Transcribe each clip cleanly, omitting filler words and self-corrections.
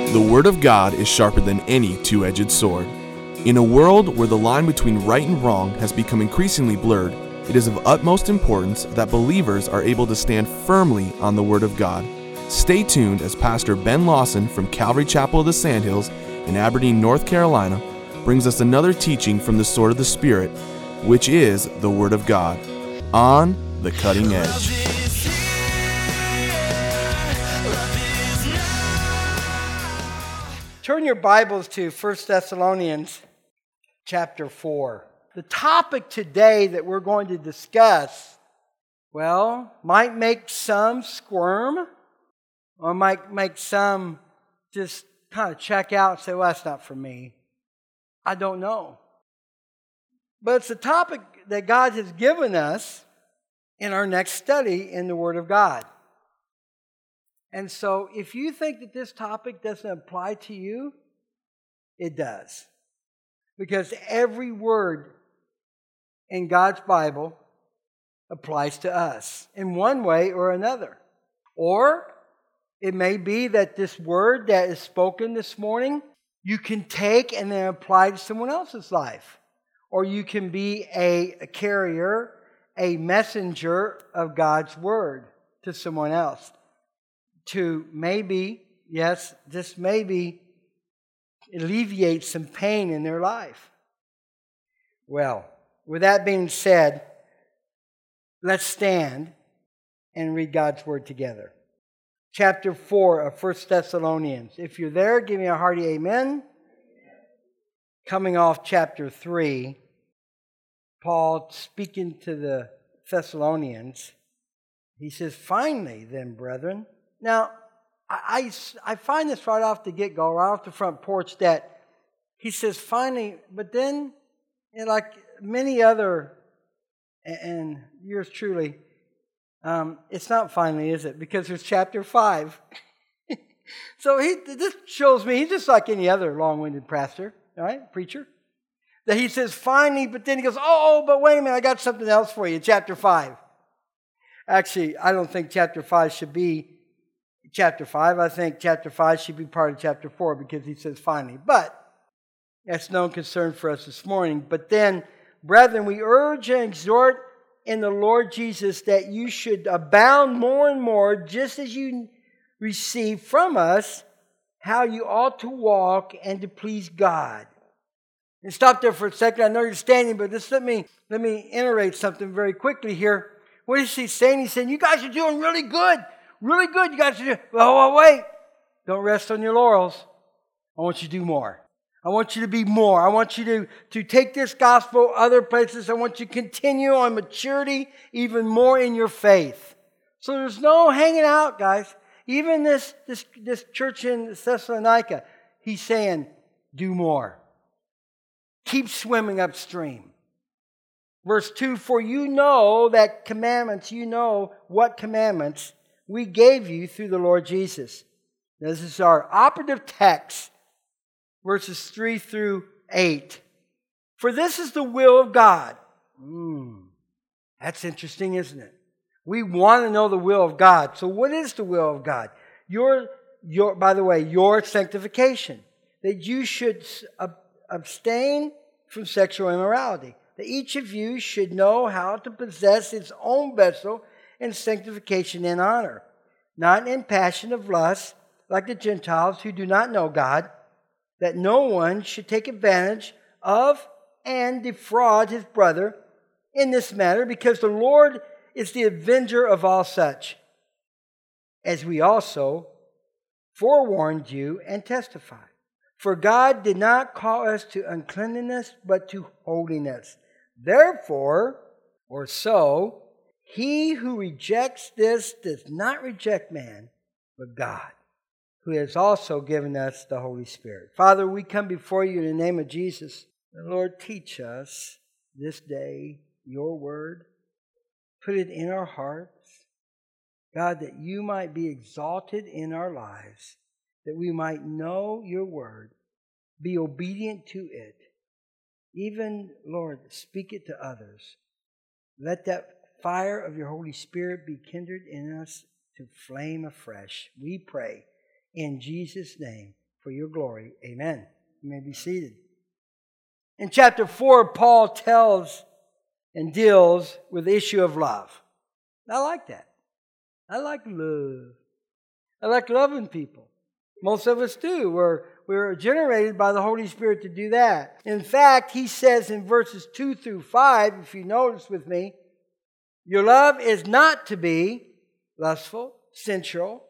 The Word of God is sharper than any two-edged sword. In a world where the line between right and wrong has become increasingly blurred, it is of utmost importance that believers are able to stand firmly on the Word of God. Stay tuned as Pastor Ben Lawson from Calvary Chapel of the Sandhills in Aberdeen, North Carolina, brings us another teaching from the sword of the Spirit, which is the Word of God, on the cutting edge. Turn your Bibles to 1 Thessalonians chapter 4. The topic today that we're going to discuss, might make some squirm or might make some just kind of check out and say, well, that's not for me. I don't know. But it's a topic that God has given us in our next study in the Word of God. And so if you think that this topic doesn't apply to you, it does. Because every word in God's Bible applies to us in one way or another. Or it may be that this word that is spoken this morning, you can take and then apply to someone else's life. Or you can be a carrier, a messenger of God's word to someone else. To maybe, just maybe alleviate some pain in their life. Well, with that being said, let's stand and read God's Word together. Chapter 4 of 1 Thessalonians. If you're there, give me a hearty amen. Coming off chapter 3, Paul speaking to the Thessalonians, he says, "Finally then, brethren." Now, I find this right off the get-go, right off the front porch, that he says, finally, but then, like many other, and yours truly, it's not finally, is it? Because there's chapter 5. So this shows me, he's just like any other long-winded pastor, all right, preacher, that he says, finally, but then he goes, but wait a minute, I got something else for you, chapter 5. Actually, I don't think chapter 5 should be chapter 5. I think chapter 5 should be part of chapter 4 because he says finally. But that's no concern for us this morning. But then, brethren, we urge and exhort in the Lord Jesus that you should abound more and more, just as you receive from us how you ought to walk and to please God. And stop there for a second. I know you're standing, but just let me iterate something very quickly here. What is he saying? He's saying, you guys are doing really good. Really good, you guys are doing. Well, wait. Don't rest on your laurels. I want you to do more. I want you to be more. I want you to take this gospel other places. I want you to continue on maturity even more in your faith. So there's no hanging out, guys. Even this church in Thessalonica, he's saying, do more. Keep swimming upstream. Verse 2, for you know that commandments, you know what commandments we gave you through the Lord Jesus. This is our operative text, verses 3 through 8. For this is the will of God. That's interesting, isn't it? We want to know the will of God. So what is the will of God? By the way, your sanctification. That you should abstain from sexual immorality. That each of you should know how to possess its own vessel in sanctification and honor, not in passion of lust, like the Gentiles who do not know God, that no one should take advantage of and defraud his brother in this matter, because the Lord is the avenger of all such, as we also forewarned you and testify. For God did not call us to uncleanness, but to holiness. Therefore, or so, he who rejects this does not reject man, but God, who has also given us the Holy Spirit. Father, we come before you in the name of Jesus. Lord, teach us this day your word. Put it in our hearts. God, that you might be exalted in our lives, that we might know your word, be obedient to it. Even, Lord, speak it to others. Let that fire of your Holy Spirit be kindled in us to flame afresh. We pray in Jesus' name. for your glory. Amen. You may be seated. In chapter 4, Paul tells and deals with the issue of love. I like that. I like love. I like loving people. Most of us do. We're generated by the Holy Spirit to do that. In fact, he says in verses 2 through 5, if you notice with me, your love is not to be lustful, sensual,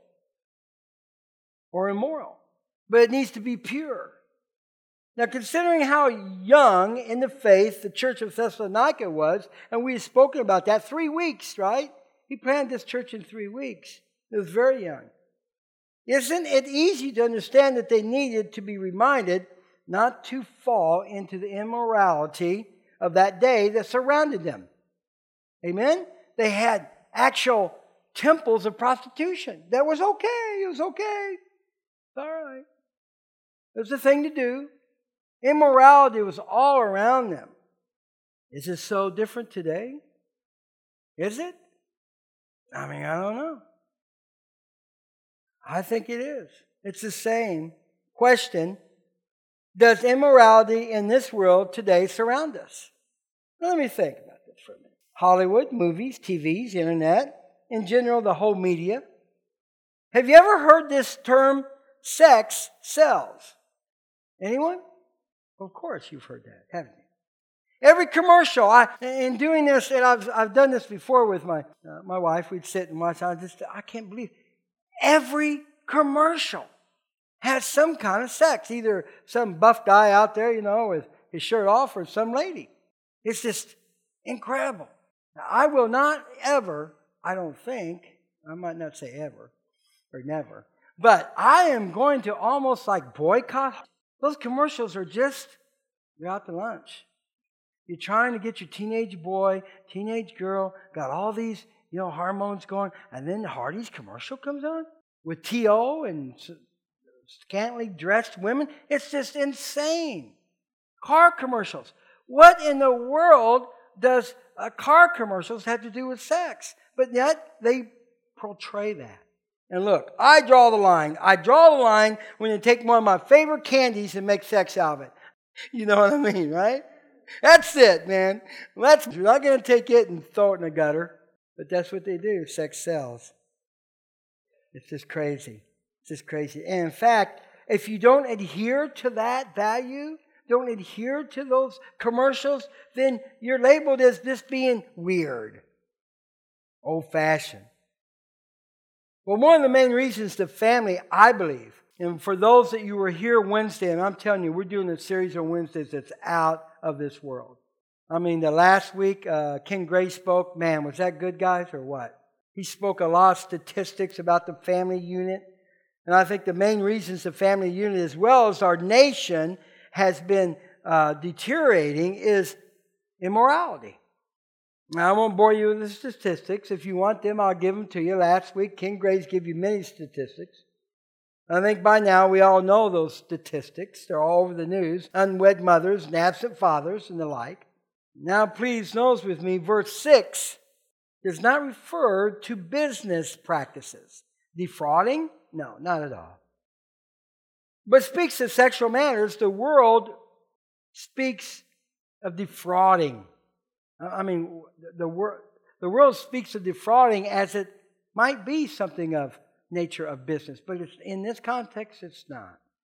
or immoral, but it needs to be pure. Now, considering how young in the faith the church of Thessalonica was, and we've spoken about that, 3 weeks, right? He planted this church in 3 weeks. It was very young. Isn't it easy to understand that they needed to be reminded not to fall into the immorality of that day that surrounded them? Amen? They had actual temples of prostitution. That was okay. It was okay. It's all right. It was the thing to do. Immorality was all around them. Is it so different today? Is it? I mean, I don't know. I think it is. It's the same question. Does immorality in this world today surround us? Let me think about this for a minute. Hollywood, movies, TVs, internet, in general, the whole media. Have you ever heard this term, sex sells? Anyone? Of course you've heard that, haven't you? Every commercial, in doing this, and I've done this before with my wife, we'd sit and watch, I can't believe every commercial has some kind of sex. Either some buff guy out there, with his shirt off, or some lady. It's just incredible. Now, I will not ever, I don't think, I might not say ever or never, but I am going to almost like boycott. Those commercials are just, you're out to lunch. You're trying to get your teenage boy, teenage girl, got all these, hormones going, and then the Hardee's commercial comes on with T.O. and scantily dressed women. It's just insane. Car commercials. What in the world does car commercials have to do with sex? But yet they portray that. And look, I draw the line. I draw the line when you take one of my favorite candies and make sex out of it. You know what I mean, right? That's it, man. You're not going to take it and throw it in the gutter. But that's what they do. Sex sells. It's just crazy. It's just crazy. And in fact, if you don't adhere to that value, don't adhere to those commercials, then you're labeled as this being weird, old-fashioned. Well, one of the main reasons the family, I believe, and for those that you were here Wednesday, and I'm telling you, we're doing a series on Wednesdays that's out of this world. I mean, the last week, Ken Gray spoke. Man, was that good, guys, or what? He spoke a lot of statistics about the family unit. And I think the main reasons the family unit, as well as our nation, has been deteriorating is immorality. Now, I won't bore you with the statistics. If you want them, I'll give them to you. Last week, Ken Gray's give you many statistics. I think by now we all know those statistics. They're all over the news. Unwed mothers and absent fathers and the like. Now, please notice with me, verse 6 does not refer to business practices. Defrauding? No, not at all. But speaks of sexual matters. The world speaks of defrauding. I mean, the world speaks of defrauding as it might be something of nature of business, but in this context, it's not.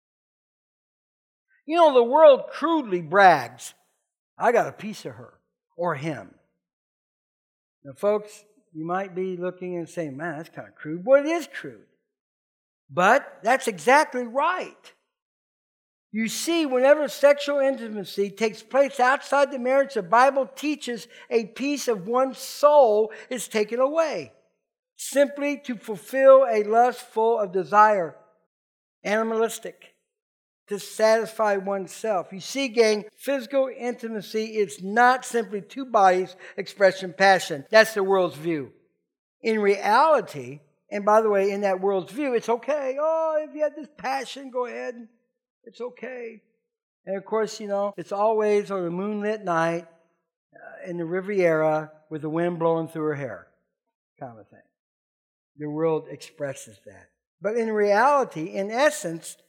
The world crudely brags, I got a piece of her or him. Now, folks, you might be looking and saying, man, that's kind of crude. Well, it is crude. But that's exactly right. You see, whenever sexual intimacy takes place outside the marriage, the Bible teaches a piece of one's soul is taken away, simply to fulfill a lust full of desire, animalistic, to satisfy oneself. You see, gang, physical intimacy is not simply two bodies expressing passion. That's the world's view. In reality, and by the way, in that world's view, it's okay. Oh, if you have this passion, go ahead. It's okay. And of course, it's always on a moonlit night in the Riviera with the wind blowing through her hair, kind of thing. The world expresses that. But in reality, in essence,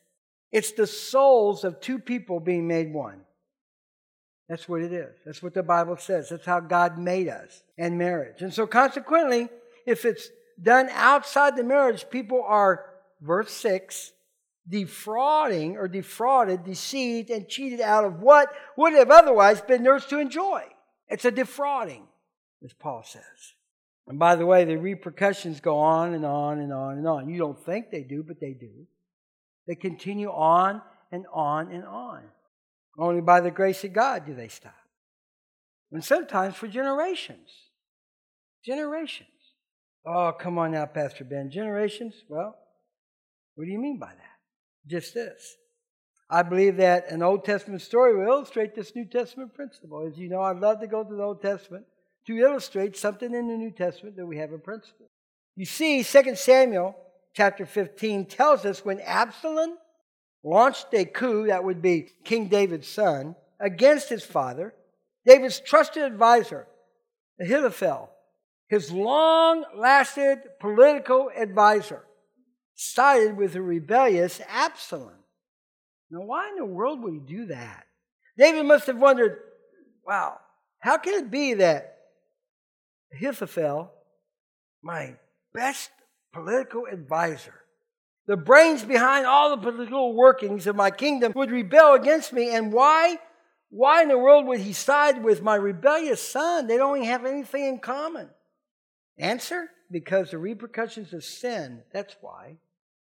It's the souls of two people being made one. That's what it is. That's what the Bible says. That's how God made us and marriage. And so consequently, if it's done outside the marriage, people are, verse 6, defrauding or defrauded, deceived, and cheated out of what would have otherwise been theirs to enjoy. It's a defrauding, as Paul says. And by the way, the repercussions go on and on and on and on. You don't think they do, but they do. They continue on and on and on. Only by the grace of God do they stop. And sometimes for generations. Generations. Oh, come on now, Pastor Ben. Generations? Well, what do you mean by that? Just this. I believe that an Old Testament story will illustrate this New Testament principle. As you know, I'd love to go to the Old Testament to illustrate something in the New Testament that we have in principle. You see, 2 Samuel chapter 15 tells us when Absalom launched a coup, that would be King David's son, against his father, David's trusted advisor, Ahithophel, his long-lasted political advisor, sided with the rebellious Absalom. Now, why in the world would he do that? David must have wondered, wow, how can it be that Ahithophel, my best political advisor, the brains behind all the political workings of my kingdom, would rebel against me? And why in the world would he side with my rebellious son? They don't even have anything in common. Answer? Because the repercussions of sin. That's why.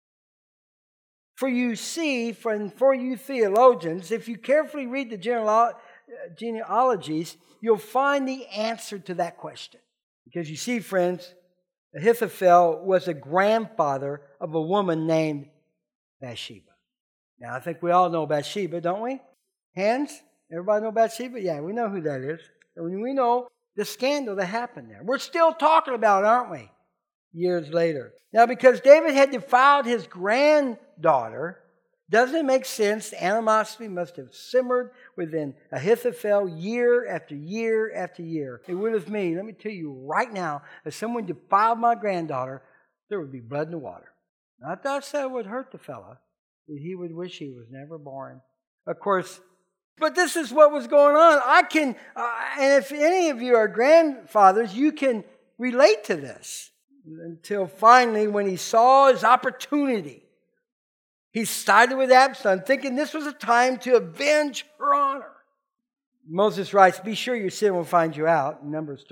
For you see, for you theologians, if you carefully read the genealogies, you'll find the answer to that question. Because you see, friends, Ahithophel was a grandfather of a woman named Bathsheba. Now, I think we all know Bathsheba, don't we? Hands? Everybody know Bathsheba? Yeah, we know who that is. And we know the scandal that happened there. We're still talking about it, aren't we? Years later. Now, because David had defiled his granddaughter, doesn't it make sense the animosity must have simmered within Ahithophel year after year after year? It would have me. Let me tell you right now, if someone defiled my granddaughter, there would be blood in the water. Not that I said it would hurt the fella, but he would wish he was never born. Of course, but this is what was going on. And if any of you are grandfathers, you can relate to this. Until finally, when he saw his opportunity, he sided with Absalom, thinking this was a time to avenge her honor. Moses writes, be sure your sin will find you out, in Numbers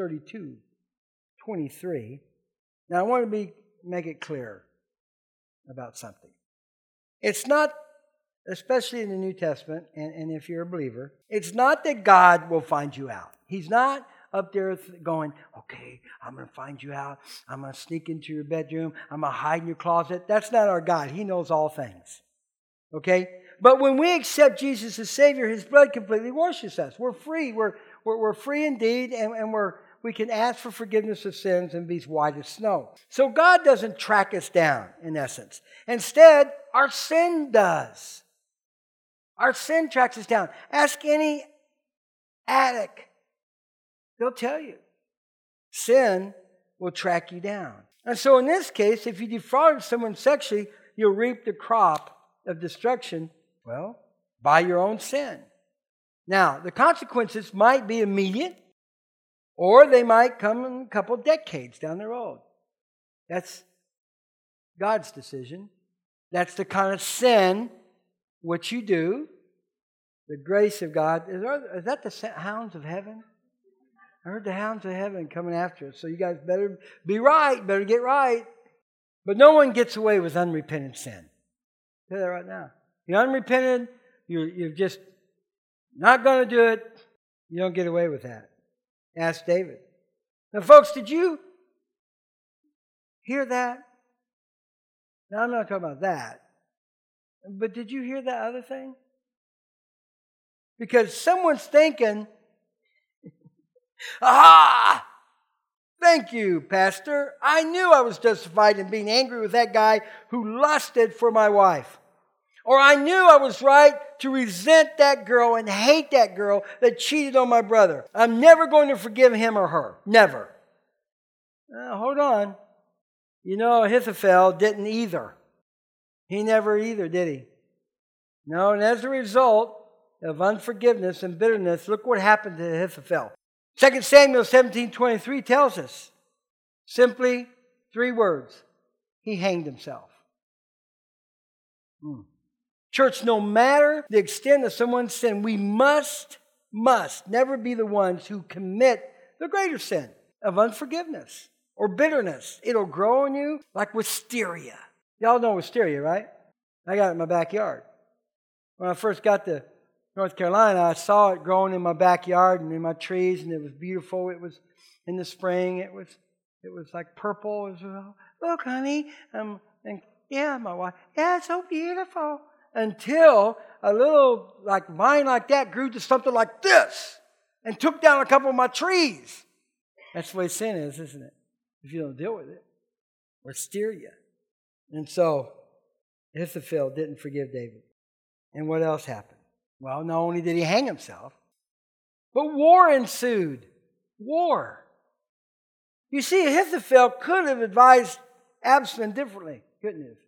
32:23. Now, I want to make it clear about something. It's not, especially in the New Testament, and if you're a believer, it's not that God will find you out. He's not up there going, okay, I'm going to find you out. I'm going to sneak into your bedroom. I'm going to hide in your closet. That's not our God. He knows all things. Okay? But when we accept Jesus as Savior, His blood completely washes us. We're free. We're free indeed, and we can ask for forgiveness of sins and be as white as snow. So God doesn't track us down, in essence. Instead, our sin does. Our sin tracks us down. Ask any addict. They'll tell you. Sin will track you down. And so in this case, if you defrauded someone sexually, you'll reap the crop of destruction, well, by your own sin. Now, the consequences might be immediate, or they might come in a couple decades down the road. That's God's decision. That's the kind of sin what you do. The grace of God. Is that the hounds of heaven? I heard the hounds of heaven coming after us. So you guys better be right. Better get right. But no one gets away with unrepentant sin. I'll tell you that right now. You're unrepentant. You're just not going to do it. You don't get away with that. Ask David. Now, folks, did you hear that? Now, I'm not talking about that. But did you hear that other thing? Because someone's thinking, aha! Thank you, Pastor. I knew I was justified in being angry with that guy who lusted for my wife. Or I knew I was right to resent that girl and hate that girl that cheated on my brother. I'm never going to forgive him or her. Never. Hold on. You know, Ahithophel didn't either. He never either, did he? No, and as a result of unforgiveness and bitterness, look what happened to Ahithophel. 2 Samuel 17:23 tells us simply 3 words. He hanged himself. Church, no matter the extent of someone's sin, we must never be the ones who commit the greater sin of unforgiveness or bitterness. It'll grow in you like wisteria. Y'all know wisteria, right? I got it in my backyard. When I first got to North Carolina, I saw it growing in my backyard and in my trees, and it was beautiful. It was in the spring. It was like purple. It was, look, honey. And yeah, my wife. Yeah, it's so beautiful. Until a little like vine like that grew to something like this and took down a couple of my trees. That's the way sin is, isn't it? If you don't deal with it, or steer you. And so Ahithophel didn't forgive David. And what else happened? Well, not only did he hang himself, but war ensued. War. You see, Ahithophel could have advised Absalom differently, couldn't he?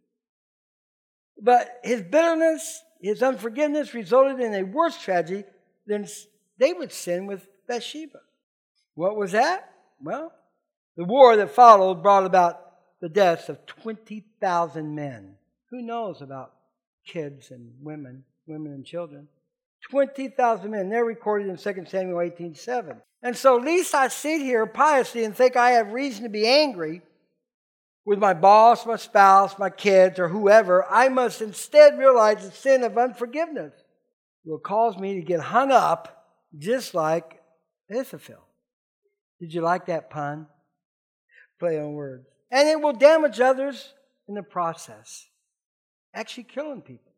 But his bitterness, his unforgiveness resulted in a worse tragedy than David's sin with Bathsheba. What was that? Well, the war that followed brought about the deaths of 20,000 men. Who knows about kids and women and children? 20,000 men. They're recorded in 2 Samuel 18:7. And so at least I sit here piously and think I have reason to be angry with my boss, my spouse, my kids, or whoever. I must instead realize the sin of unforgiveness will cause me to get hung up just like Ahithophel. Did you like that pun? Play on words. And it will damage others in the process, actually killing people.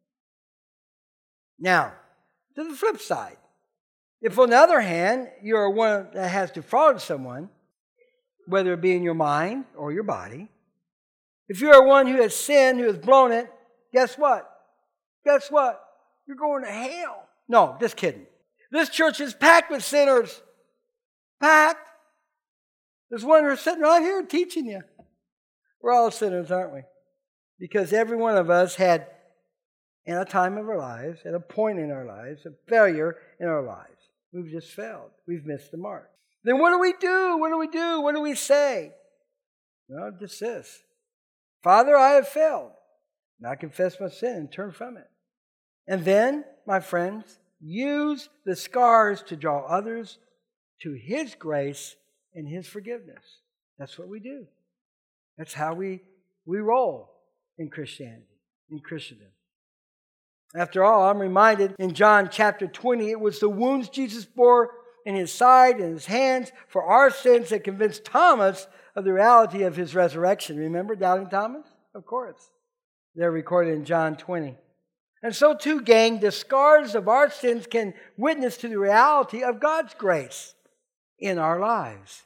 Now, to the flip side, if on the other hand, you're one that has defrauded someone, whether it be in your mind or your body, if you're one who has sinned, who has blown it, guess what? Guess what? You're going to hell. No, just kidding. This church is packed with sinners. Packed. There's one who's sitting right here teaching you. We're all sinners, aren't we? Because every one of us had, in a time of our lives, at a point in our lives, a failure in our lives. We've just failed. We've missed the mark. Then what do we do? What do we do? What do we say? Well, just this. Father, I have failed. And I confess my sin and turn from it. And then, my friends, use the scars to draw others to His grace and His forgiveness. That's what we do. That's how we roll in Christianity, in Christendom. After all, I'm reminded in John chapter 20, it was the wounds Jesus bore in His side and His hands for our sins that convinced Thomas of the reality of His resurrection. Remember doubting Thomas? Of course. They're recorded in John 20. And so too, gang, the scars of our sins can witness to the reality of God's grace in our lives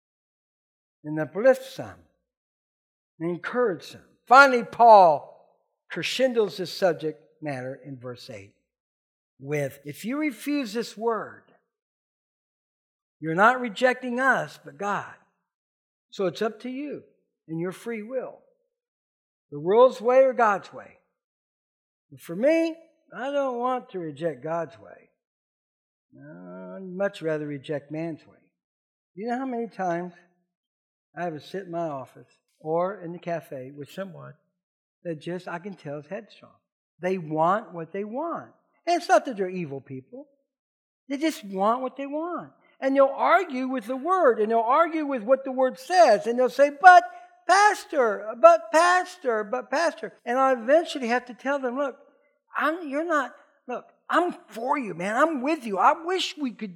and uplift some and encourage some. Finally, Paul crescendos this subject matter in verse 8 with, if you refuse this word, you're not rejecting us, but God. So it's up to you and your free will. The world's way or God's way. And for me, I don't want to reject God's way. No, I'd much rather reject man's way. You know how many times I have to sit in my office or in the cafe with someone that just, I can tell, is headstrong. They want what they want. And it's not that they're evil people. They just want what they want. And they'll argue with the Word, and they'll argue with what the Word says, and they'll say, but Pastor. And I eventually have to tell them, look, I'm for you, man. I'm with you. I wish we could,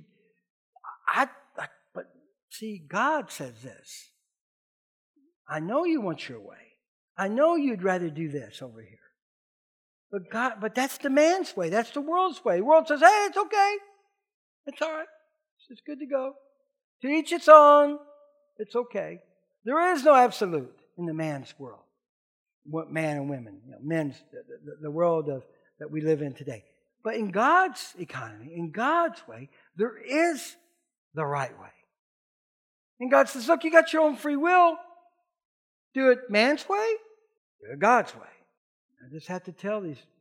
but see, God says this. I know you want your way. I know you'd rather do this over here. But that's the man's way. That's the world's way. The world says, hey, it's okay. It's all right. It's good to go. To each its own. It's okay. There is no absolute in the man's world. What man and women, the world that we live in today. But in God's economy, in God's way, there is the right way. And God says, look, you got your own free will. Do it man's way, do it God's way. I just have to tell these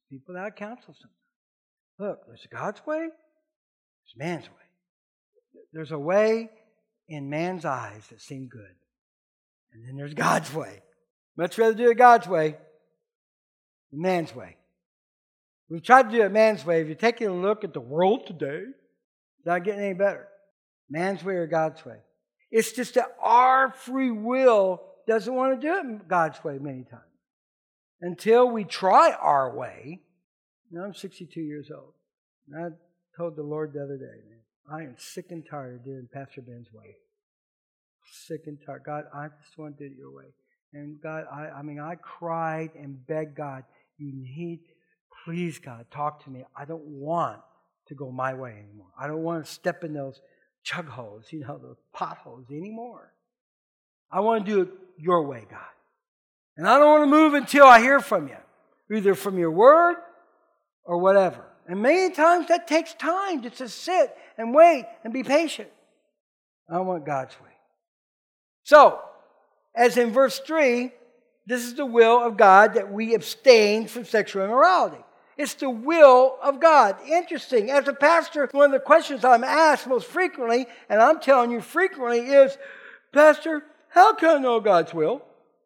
people out of counsel sometimes. Look, there's God's way, there's man's way. There's a way in man's eyes that seem good. And then there's God's way. Much rather do it God's way than man's way. We've tried to do it man's way. If you're taking a look at the world today, it's not getting any better. Man's way or God's way. It's just that our free will doesn't want to do it God's way many times. Until we try our way. Now I'm 62 years old. And I told the Lord the other day, man, I am sick and tired of doing Pastor Ben's way. Sick and tired. God, I just want to do it your way. And God, I cried and begged God, please God, talk to me. I don't want to go my way anymore. I don't want to step in those chug holes, those potholes anymore. I want to do it your way, God. And I don't want to move until I hear from you, either from your word or whatever. And many times that takes time just to sit and wait and be patient. I want God's way. So, as in verse 3, this is the will of God that we abstain from sexual immorality. It's the will of God. Interesting. As a pastor, one of the questions I'm asked most frequently, and I'm telling you frequently, is, Pastor, how can I know God's will?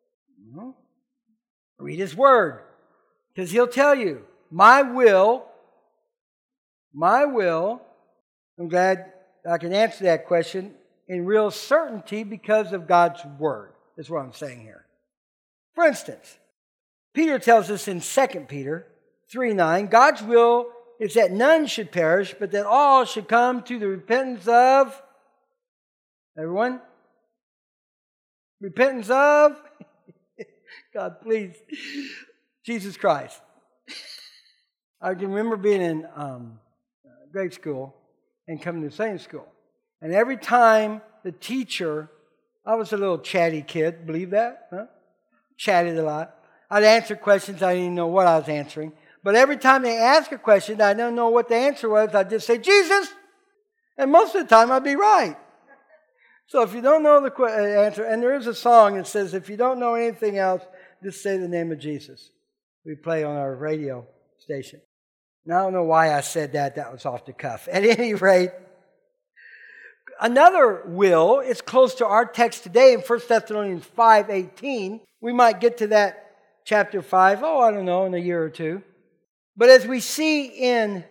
Read His Word. Because He'll tell you, my will, I'm glad I can answer that question in real certainty because of God's Word, is what I'm saying here. For instance, Peter tells us in 2 Peter 3:9, God's will is that none should perish, but that all should come to the repentance of, everyone? Repentance of, God, please, Jesus Christ. I can remember being in grade school and coming to Sunday school. And every time the teacher, I was a little chatty kid, believe that? Huh? Chatted a lot. I'd answer questions, I didn't even know what I was answering. But every time they asked a question, I didn't know what the answer was, I'd just say, Jesus! And most of the time I'd be right. So if you don't know the answer, and there is a song that says, if you don't know anything else, just say the name of Jesus. We play on our radio station. Now, I don't know why I said that. That was off the cuff. At any rate, another will is close to our text today in 1 Thessalonians 5:18. We might get to that chapter 5, I don't know, in a year or two. But as we see in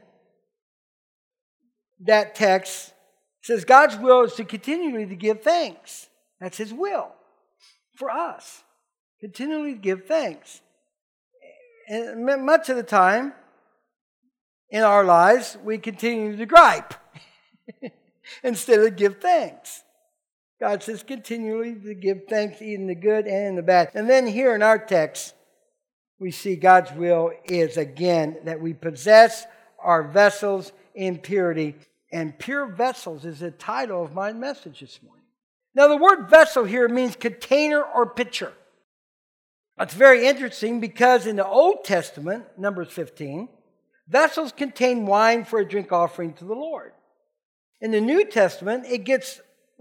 that text, it says God's will is to continually to give thanks. That's His will for us. Continually to give thanks. And much of the time in our lives, we continue to gripe instead of give thanks. God says continually to give thanks, even the good and the bad. And then here in our text, we see God's will is, again, that we possess our vessels in purity. And pure vessels is the title of my message this morning. Now, the word vessel here means container or pitcher. That's very interesting because in the Old Testament, Numbers 15, vessels contain wine for a drink offering to the Lord. In the New Testament, it gets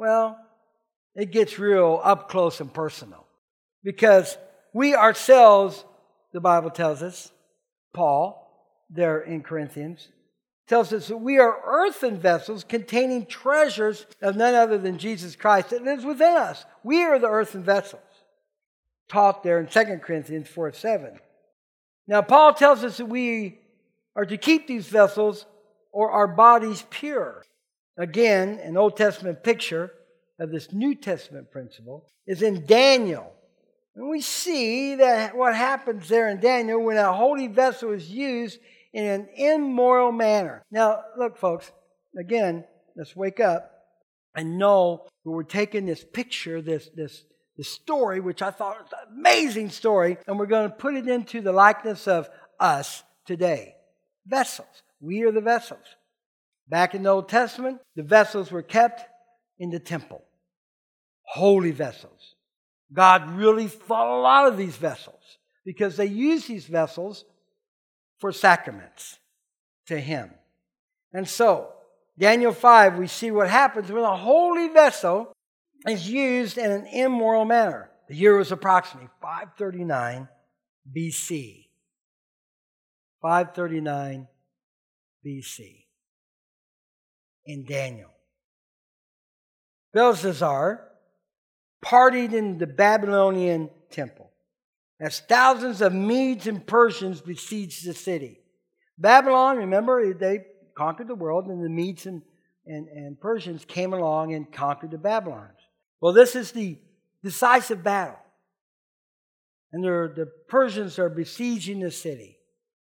real up close and personal. Because we ourselves, the Bible tells us, Paul, there in Corinthians, tells us that we are earthen vessels containing treasures of none other than Jesus Christ that lives within us. We are the earthen vessels. Taught there in 2 Corinthians 4:7. Now, Paul tells us that we are to keep these vessels or our bodies pure. Again, an Old Testament picture of this New Testament principle is in Daniel. And we see that what happens there in Daniel when a holy vessel is used in an immoral manner. Now, look, folks, again, let's wake up and know that we're taking this picture, this story, which I thought was an amazing story, and we're going to put it into the likeness of us today. Vessels. We are the vessels. Back in the Old Testament, the vessels were kept in the temple. Holy vessels. God really thought a lot of these vessels because they use these vessels for sacraments to Him. And so, Daniel 5, we see what happens when a holy vessel is used in an immoral manner. The year was approximately 539 BC. 539 BC. In Daniel. Belshazzar partied in the Babylonian temple as thousands of Medes and Persians besieged the city. Babylon, remember, they conquered the world, and the Medes and Persians came along and conquered the Babylons. Well, this is the decisive battle. And the Persians are besieging the city.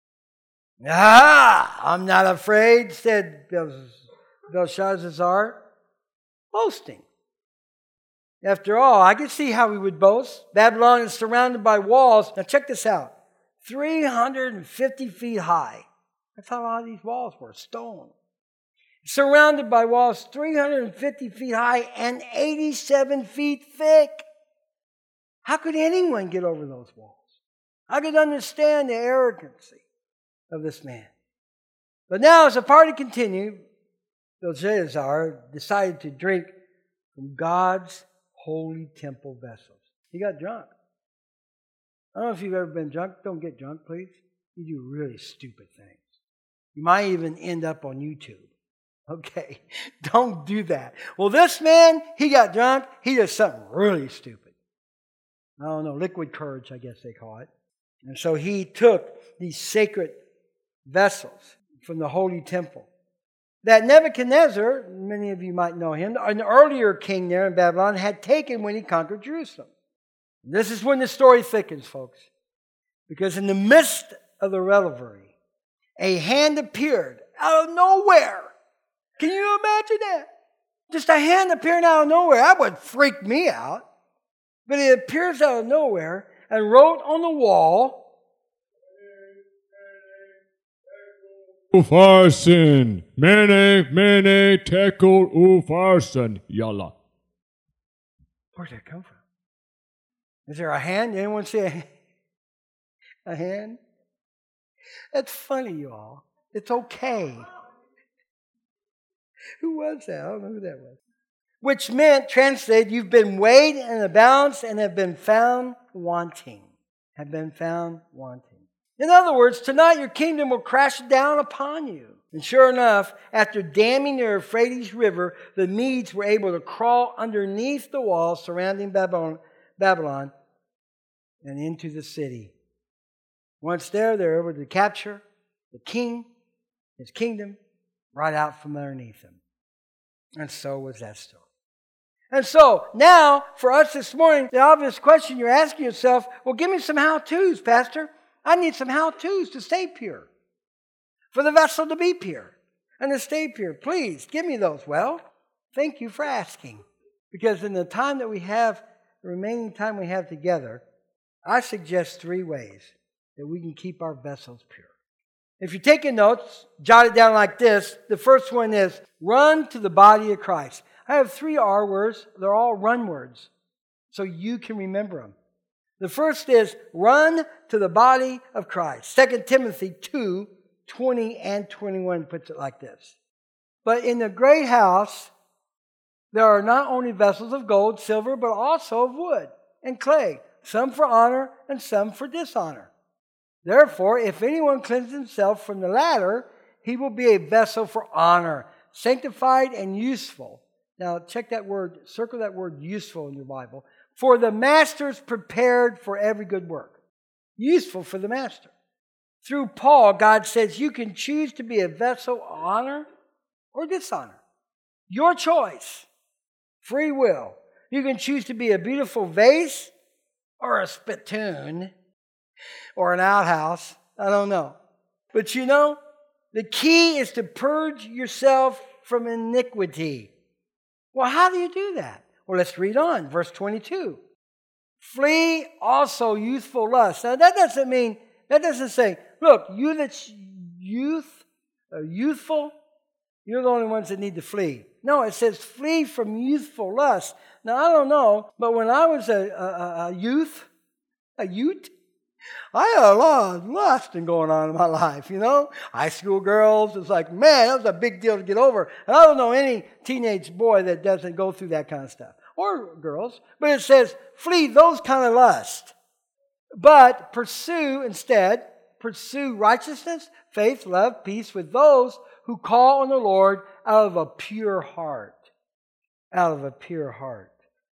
I'm not afraid, said Belshazzar, boasting. After all, I can see how he would boast. Babylon is surrounded by walls. Now check this out. 350 feet high. That's how high these walls were, stone. Surrounded by walls 350 feet high and 87 feet thick. How could anyone get over those walls? I could understand the arrogancy of this man. But now as the party continued, Belshazzar decided to drink from God's holy temple vessels. He got drunk. I don't know if you've ever been drunk. Don't get drunk, please. You do really stupid things. You might even end up on YouTube. Okay, don't do that. Well, this man, he got drunk. He did something really stupid. I don't know, liquid courage, I guess they call it. And so he took these sacred vessels from the holy temple that Nebuchadnezzar, many of you might know him, an earlier king there in Babylon, had taken when he conquered Jerusalem. This is when the story thickens, folks. Because in the midst of the revelry, a hand appeared out of nowhere. Can you imagine that? Just a hand appearing out of nowhere. That would freak me out. But it appears out of nowhere and wrote on the wall, Upharsin, mene, tekel, upharsin, yalla. Where'd that come from? Is there a hand? Anyone see a hand? That's funny, y'all. It's okay. Who was that? I don't know who that was. Which meant, translated, you've been weighed in the balance and have been found wanting. Have been found wanting. In other words, tonight your kingdom will crash down upon you. And sure enough, after damming the Euphrates River, the Medes were able to crawl underneath the walls surrounding Babylon and into the city. Once there, they were able to capture the king, his kingdom, right out from underneath him. And so was that story. And so now, for us this morning, the obvious question you're asking yourself, well, give me some how-tos, Pastor. I need some how-tos to stay pure. For the vessel to be pure and to stay pure. Please, give me those. Well, thank you for asking. Because in the time that we have, the remaining time we have together, I suggest 3 ways that we can keep our vessels pure. If you're taking notes, jot it down like this. The first one is, run to the body of Christ. I have 3 R words. They're all run words, so you can remember them. The first is, run to the body of Christ. 2 Timothy 2:20 and 21 puts it like this. But in the great house, there are not only vessels of gold, silver, but also of wood and clay, some for honor and some for dishonor. Therefore, if anyone cleanses himself from the latter, he will be a vessel for honor, sanctified and useful. Now, check that word, circle that word useful in your Bible. For the master's prepared for every good work. Useful for the master. Through Paul, God says you can choose to be a vessel of honor or dishonor. Your choice. Free will. You can choose to be a beautiful vase or a spittoon or an outhouse. I don't know. But you know, the key is to purge yourself from iniquity. Well, how do you do that? Well, let's read on. Verse 22. Flee also youthful lust. Now, that doesn't say, look, you that's youthful, you're the only ones that need to flee. No, it says flee from youthful lust. Now, I don't know, but when I was a youth, I had a lot of lusting going on in my life, you know. High school girls, it's like, man, that was a big deal to get over. And I don't know any teenage boy that doesn't go through that kind of stuff. Or girls. But it says, flee those kind of lust. But pursue instead pursue righteousness, faith, love, peace with those who call on the Lord out of a pure heart. Out of a pure heart.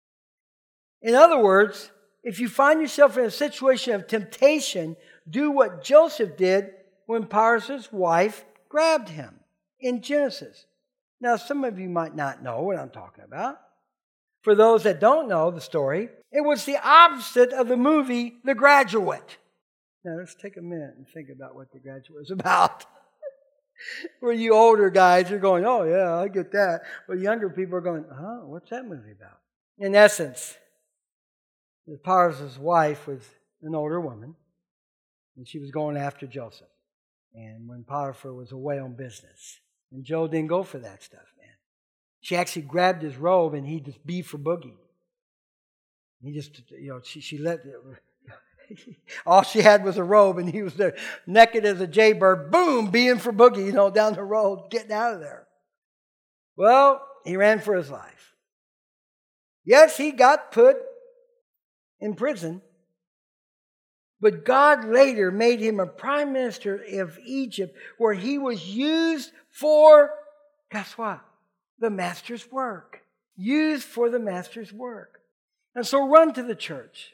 In other words, if you find yourself in a situation of temptation, do what Joseph did when Potiphar's wife grabbed him in Genesis. Now, some of you might not know what I'm talking about. For those that don't know the story, it was the opposite of the movie The Graduate. Now, let's take a minute and think about what The Graduate was about. For you older guys, you're going, oh, yeah, I get that. But younger people are going, huh, what's that movie about? In essence, Potiphar's wife was an older woman, and she was going after Joseph. And when Potiphar was away on business, and Joe didn't go for that stuff, man. She actually grabbed his robe, and he just beat for boogie. He just, she let, all she had was a robe, and he was there naked as a jaybird, boom, being for boogie, down the road, getting out of there. Well, he ran for his life. Yes, he got put in prison, but God later made him a prime minister of Egypt, where he was used for, guess what? The master's work. Used for the master's work. And so run to the church.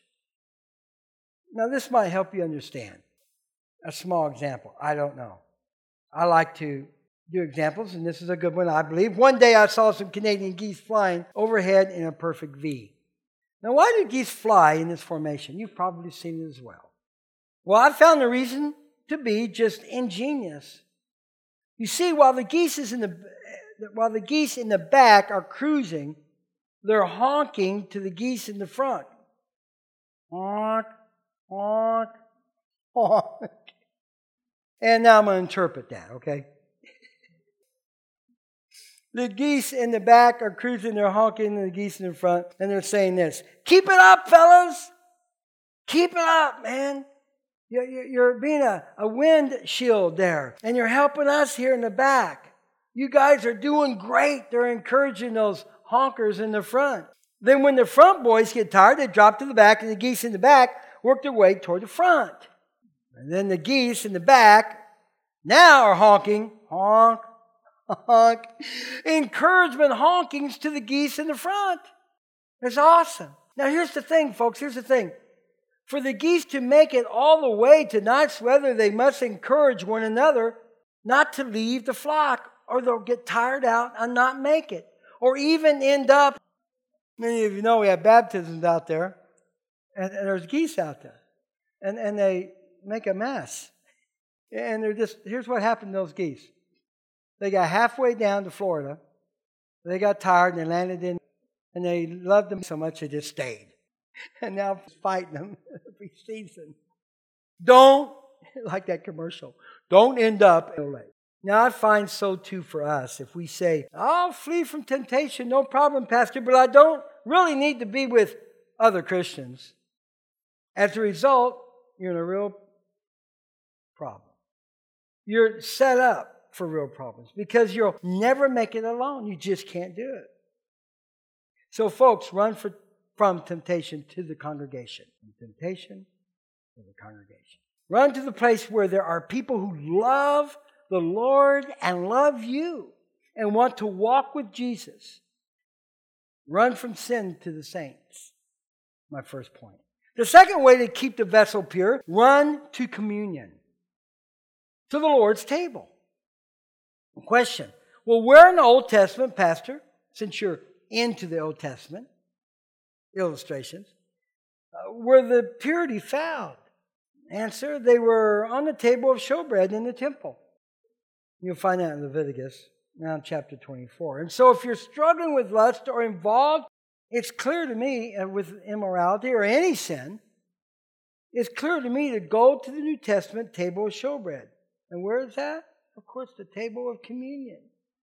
Now this might help you understand. A small example. I don't know. I like to do examples, and this is a good one, I believe. One day I saw some Canadian geese flying overhead in a perfect V. Now why do geese fly in this formation? You've probably seen it as well. Well, I found the reason to be just ingenious. You see, while the geese in the back are cruising, they're honking to the geese in the front. Honk, honk, honk. And now I'm going to interpret that, okay? The geese in the back are cruising, they're honking, and the geese in the front, and they're saying this: keep it up, fellas! Keep it up, man! You're being a windshield there, and you're helping us here in the back. You guys are doing great. They're encouraging those honkers in the front. Then when the front boys get tired, they drop to the back, and the geese in the back work their way toward the front. And then the geese in the back now are honking, honk, honk. Encouragement honkings to the geese in the front. It's awesome. Now here's the thing, folks. Here's the thing. For the geese to make it all the way to nice weather, they must encourage one another not to leave the flock, or they'll get tired out and not make it. Or even end up, many of you know we have baptisms out there, and there's geese out there. And they make a mess. And here's what happened to those geese. They got halfway down to Florida. They got tired and they landed in, and they loved them so much they just stayed. And now fighting them every season. Don't, like that commercial, don't end up late. Now I find so too for us. If we say, I'll flee from temptation, no problem, Pastor, but I don't really need to be with other Christians. As a result, you're in a real problem. You're set up for real problems because you'll never make it alone. You just can't do it. So folks, run from temptation to the congregation. From temptation to the congregation. Run to the place where there are people who love the Lord and love you and want to walk with Jesus. Run from sin to the saints. My first point. The second way to keep the vessel pure, run to communion. To the Lord's table. Question. Well, where in the Old Testament, Pastor, since you're into the Old Testament illustrations, were the purity found? Answer, they were on the table of showbread in the temple. You'll find that in Leviticus, around chapter 24. And so if you're struggling with lust or involved, it's clear to me, with immorality or any sin, it's clear to me to go to the New Testament table of showbread. And where is that? Of course, the table of communion.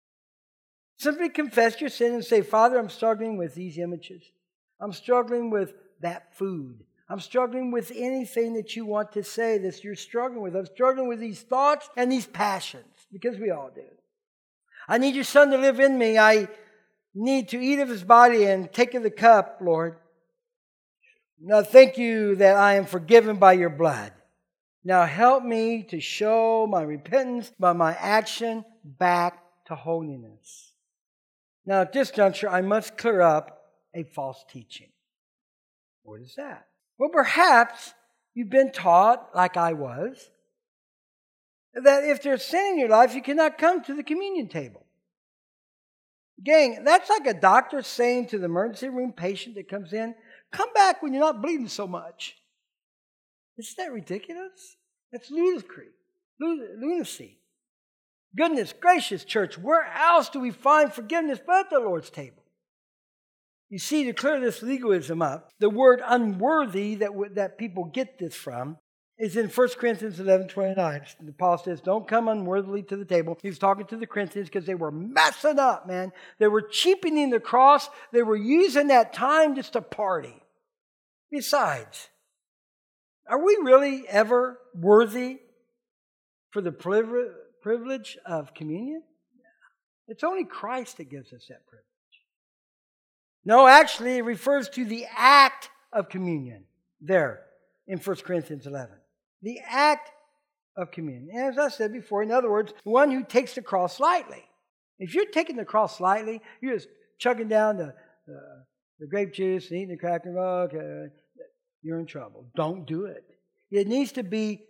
Simply confess your sin and say, Father, I'm struggling with these images. I'm struggling with that food. I'm struggling with anything that you want to say that you're struggling with. I'm struggling with these thoughts and these passions, because we all do. I need your Son to live in me. I need to eat of His body and take of the cup, Lord. Now thank you that I am forgiven by your blood. Now help me to show my repentance by my action back to holiness. Now at this juncture, I must clear up a false teaching. What is that? Well, perhaps you've been taught, like I was, that if there's sin in your life, you cannot come to the communion table. Gang, that's like a doctor saying to the emergency room patient that comes in, come back when you're not bleeding so much. Isn't that ridiculous? That's lunacy. Goodness gracious, church, where else do we find forgiveness but at the Lord's table? You see, to clear this legalism up, the word unworthy that people get this from is in 1 Corinthians 11:29. Paul says, don't come unworthily to the table. He's talking to the Corinthians because they were messing up, man. They were cheapening the cross. They were using that time just to party. Besides, are we really ever worthy for the privilege of communion? It's only Christ that gives us that privilege. No, actually, it refers to the act of communion there in 1 Corinthians 11. The act of communion. And as I said before, in other words, the one who takes the cross lightly. If you're taking the cross lightly, you're just chugging down the grape juice and eating the cracker, okay, you're in trouble. Don't do it. It needs to be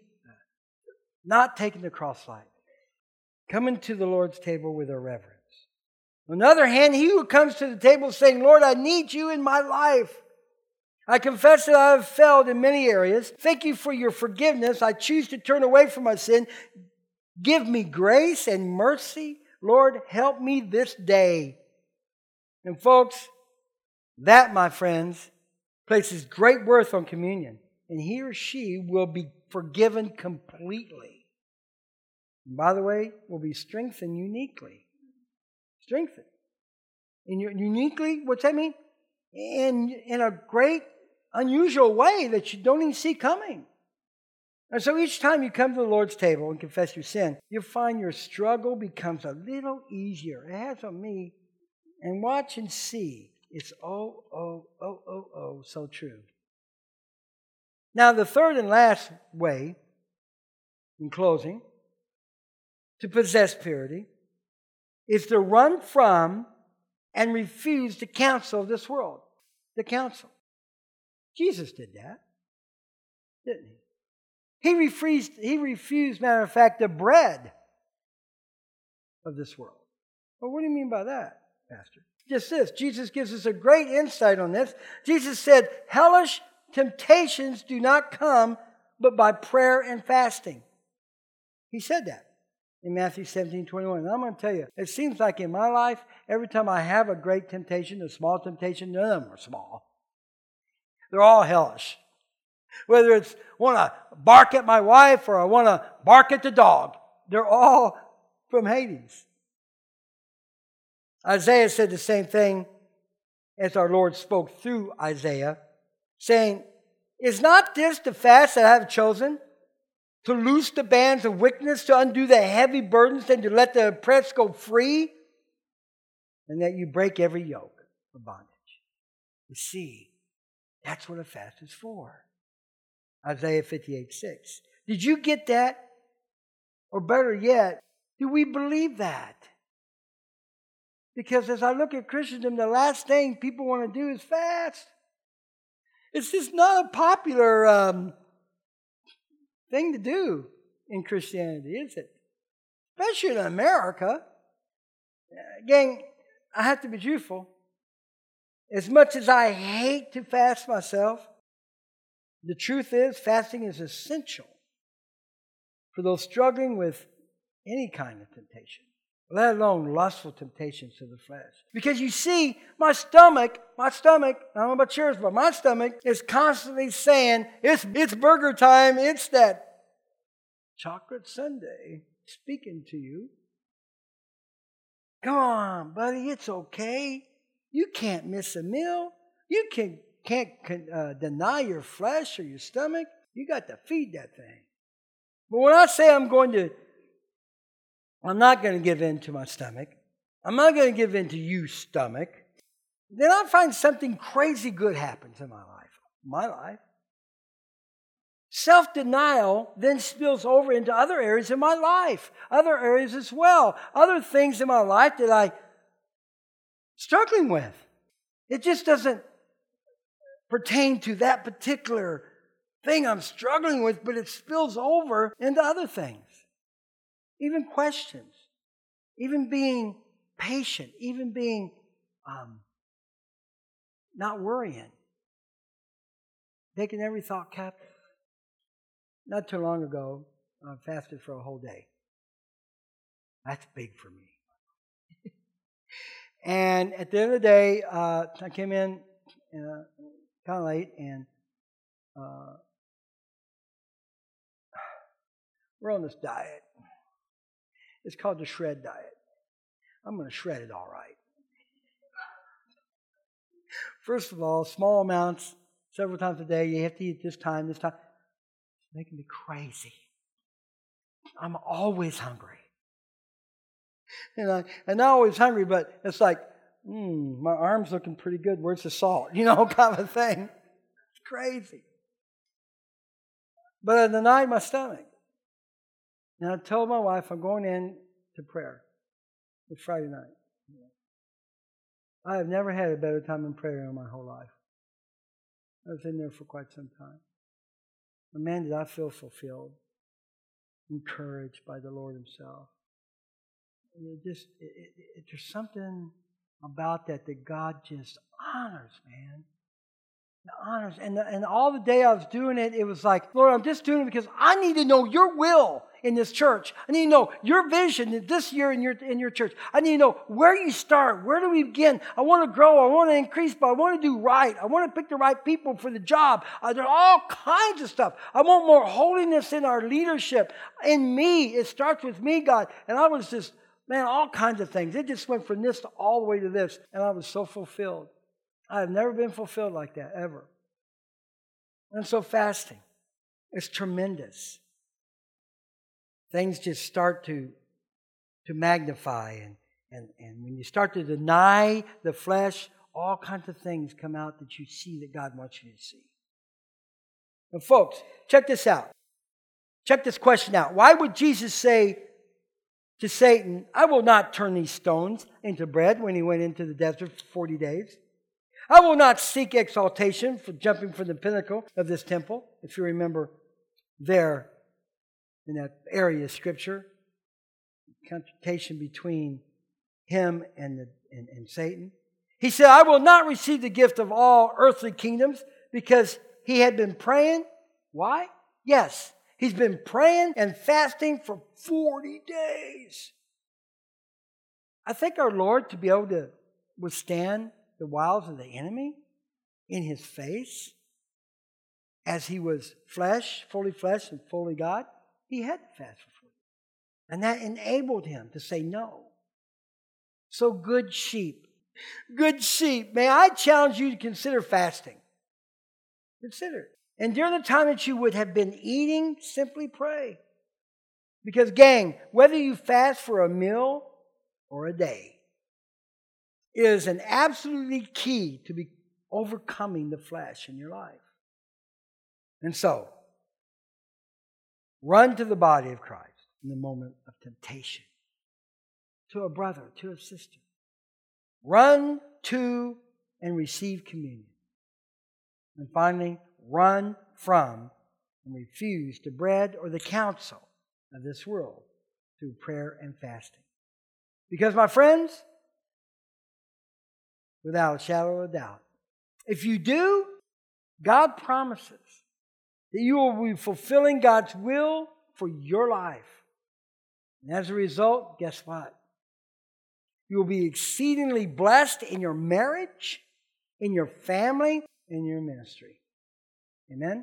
not taking the cross lightly. Coming to the Lord's table with a reverence. On the other hand, he who comes to the table saying, Lord, I need you in my life. I confess that I have failed in many areas. Thank you for your forgiveness. I choose to turn away from my sin. Give me grace and mercy. Lord, help me this day. And folks, that, my friends, places great worth on communion. And he or she will be forgiven completely. And by the way, will be strengthened uniquely. Strengthened. And uniquely, what's that mean? In a great, unusual way that you don't even see coming. And so each time you come to the Lord's table and confess your sin, you'll find your struggle becomes a little easier. It has on me. And watch and see. It's so true. Now, the third and last way, in closing, to possess purity is to run from and refuse the counsel of this world. The counsel. Jesus did that, didn't he? He refused, matter of fact, the bread of this world. Well, what do you mean by that, Pastor? Just this. Jesus gives us a great insight on this. Jesus said, hellish temptations do not come but by prayer and fasting. He said that in Matthew 17:21. And I'm going to tell you, it seems like in my life, every time I have a great temptation, a small temptation, none of them are small. They're all hellish. Whether it's want to bark at my wife or I want to bark at the dog, they're all from Hades. Isaiah said the same thing as our Lord spoke through Isaiah, saying, is not this the fast that I have chosen? To loose the bands of wickedness, to undo the heavy burdens, and to let the oppressed go free, and that you break every yoke of bondage. You see, that's what a fast is for. Isaiah 58:6. Did you get that? Or better yet, do we believe that? Because as I look at Christendom, the last thing people want to do is fast. It's just not a popular thing to do in Christianity, is it? Especially in America. Gang, I have to be truthful. As much as I hate to fast myself, the truth is fasting is essential for those struggling with any kind of temptation, let alone lustful temptations to the flesh. Because you see, my stomach, I don't know about yours, but my stomach is constantly saying, it's burger time, it's that chocolate sundae speaking to you. Come on, buddy, it's okay. You can't miss a meal. You can't deny your flesh or your stomach. You got to feed that thing. But when I say I'm not going to give in to my stomach, I'm not going to give in to you, stomach, then I find something crazy good happens in my life. Self-denial then spills over into other areas in my life, other areas as well, other things in my life that I'm struggling with. It just doesn't pertain to that particular thing I'm struggling with, but it spills over into other things. Even questions, even being patient, even being not worrying, taking every thought captive. Not too long ago, I fasted for a whole day. That's big for me. And at the end of the day, I came in kind of late, and we're on this diet. It's called the shred diet. I'm going to shred it all right. First of all, small amounts, several times a day. You have to eat this time. It's making me crazy. I'm always hungry. And I'm not always hungry, but it's like, my arm's looking pretty good. Where's the salt? Kind of thing. It's crazy. But I denied my stomach. And I told my wife I'm going in to prayer. It's Friday night. I have never had a better time in prayer in my whole life. I was in there for quite some time. And man, did I feel fulfilled, encouraged by the Lord Himself. And there's something about that God just honors, man. He honors. And all the day I was doing it, it was like, Lord, I'm just doing it because I need to know Your will in this church. I need to know Your vision this year in your church. I need to know where you start. Where do we begin? I want to grow. I want to increase, but I want to do right. I want to pick the right people for the job. There's all kinds of stuff. I want more holiness in our leadership. In me, it starts with me, God. And I was just, all kinds of things. It just went from this to all the way to this. And I was so fulfilled. I have never been fulfilled like that, ever. And so fasting, it's tremendous. Things just start to magnify. And when you start to deny the flesh, all kinds of things come out that you see that God wants you to see. And folks, check this out. Check this question out. Why would Jesus say to Satan, I will not turn these stones into bread, when He went into the desert for 40 days? I will not seek exaltation for jumping from the pinnacle of this temple. If you remember there in that area of Scripture, confrontation between Him and Satan. He said, I will not receive the gift of all earthly kingdoms, because he had been praying. Why? Yes, he's been praying and fasting for 40 days. I think our Lord, to be able to withstand the wiles of the enemy in His face, as He was flesh and fully God, He had to fast for 40 days. And that enabled Him to say no. So good sheep, may I challenge you to consider fasting. Consider it. And during the time that you would have been eating, simply pray. Because gang, whether you fast for a meal or a day, is an absolutely key to be overcoming the flesh in your life. And so, run to the body of Christ in the moment of temptation. To a brother, to a sister. Run to and receive communion. And finally, run from and refuse the bread or the counsel of this world through prayer and fasting. Because, my friends, without a shadow of a doubt, if you do, God promises that you will be fulfilling God's will for your life. And as a result, guess what? You will be exceedingly blessed in your marriage, in your family, in your ministry. Amen?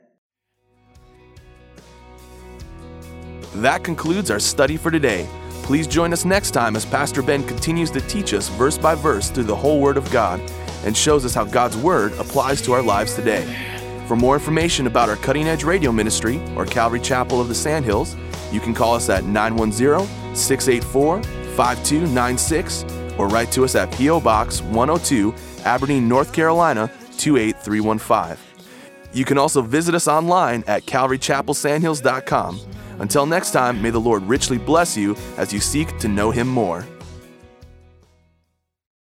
That concludes our study for today. Please join us next time as Pastor Ben continues to teach us verse by verse through the whole Word of God and shows us how God's Word applies to our lives today. For more information about our Cutting Edge Radio Ministry or Calvary Chapel of the Sandhills, you can call us at 910-684-5296 or write to us at P.O. Box 102, Aberdeen, North Carolina 28315. You can also visit us online at calvarychapelsandhills.com. Until next time, may the Lord richly bless you as you seek to know Him more.